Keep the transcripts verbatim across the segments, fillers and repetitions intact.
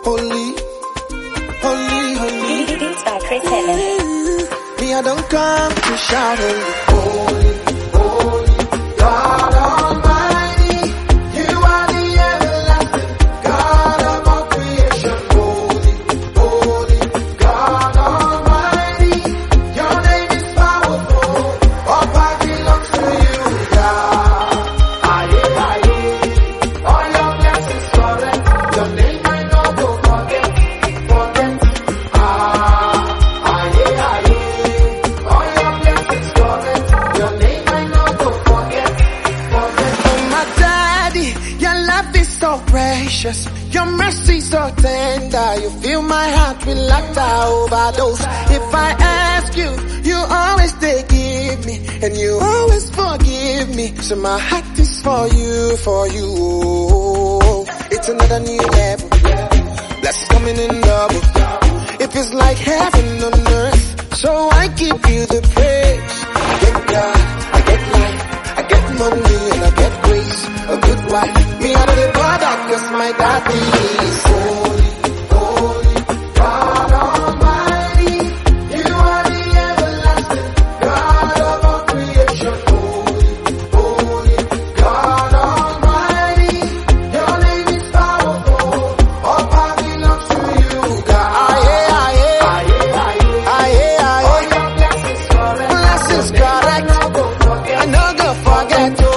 holy, holy, holy. Beats by Chris Evans. Me, I don't come to shout holy, holy, God Almighty. You are the everlasting God of all creation. Holy, holy, God Almighty. Your name is powerful. All power belongs to you, God. Aye, aye. All your blessings correct. Your name I know go forget, forget. Ah, aye, aye. All your blessings correct. Your name I know go forget, forget. Oh my daddy, your love is so precious. Your mercy so tender. You fill my heart with laughter overdose. If I ask you, you always they give me, and you always forgive me. So my heart is for you, for you. Oh, it's another new level. Blessings coming in double. It feels like heaven on earth. So I give you the praise. I get God, I get life, I get money, and I get grace. A good wife. Me out of the bother, cause my daddy is holy, holy, God Almighty. You are the everlasting God of all creation. Holy, holy, God Almighty. Your name is powerful. All power belongs to you, God. Aye, aye, aye, aye, aye. All your blessings correct. Blessings correct. I know go forget you.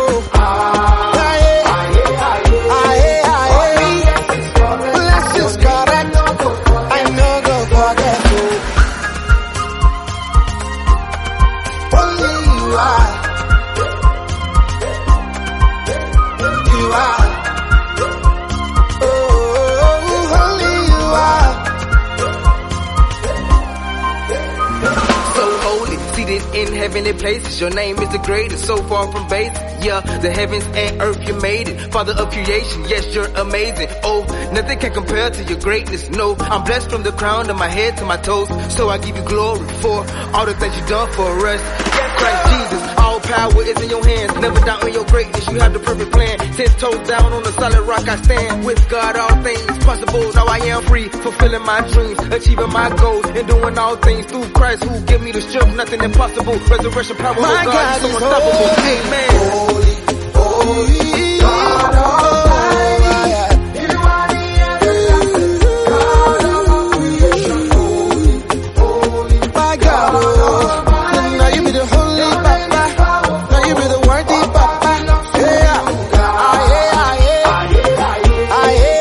In heavenly places, your name is the greatest, so far from base. Yeah, the heavens and earth, you made it. Father of creation, yes, you're amazing. Oh, nothing can compare to your greatness. No, I'm blessed from the crown of my head to my toes. So I give you glory for all the things you've done for us. Yes, Christ Jesus, all power is in your hands. Never doubt in your greatness, you have the perfect plan. Ten toes down on the solid rock I stand. With God, all things possible. Now I am free, fulfilling my dreams, achieving my goals, and doing all things through Christ who give me the strength. Nothing impossible. Resurrection power, my oh God, God so is unstoppable. holy, Amen. Holy, holy, God Almighty. You are the everlasting God of all creation. Holy, holy, my God, oh. Now you be the holy Papa. Now you be the worthy Papa. Yeah. Aye, aye, aye, aye,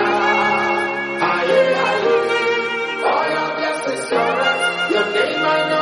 Your name I know.